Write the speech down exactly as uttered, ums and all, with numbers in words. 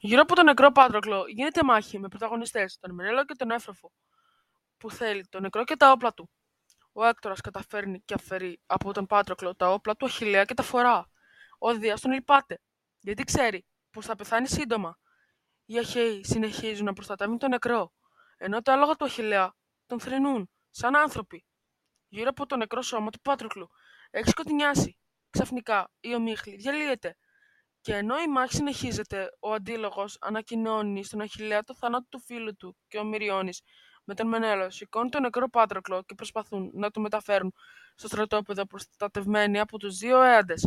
Γύρω από τον νεκρό Πάτροκλο γίνεται μάχη με πρωταγωνιστές τον Μενέλαο και τον Εύστροφο, που θέλει τον νεκρό και τα όπλα του. Ο Έκτορας καταφέρνει και αφαιρεί από τον Πάτροκλο τα όπλα του Αχιλλέα και τα φορά. Ο Δίας τον λυπάται, γιατί ξέρει πως θα πεθάνει σύντομα. Οι Αχαίοι συνεχίζουν να προστατεύουν τον νεκρό, ενώ τα άλογα του Αχιλλέα τον θρηνούν, σαν άνθρωποι. Γύρω από το νεκρό σώμα του Πάτροκλου έχει σκοτεινιάσει. Ξαφνικά η ομίχλη διαλύεται. Και ενώ η μάχη συνεχίζεται, ο Αντίλογος ανακοινώνει στον Αχιλλέα το θάνατο του φίλου του και ο Μυριώνης με τον Μενέλαο σηκώνει τον νεκρό Πάτροκλο και προσπαθούν να το μεταφέρουν στο στρατόπεδο προστατευμένοι από τους δύο έαντες.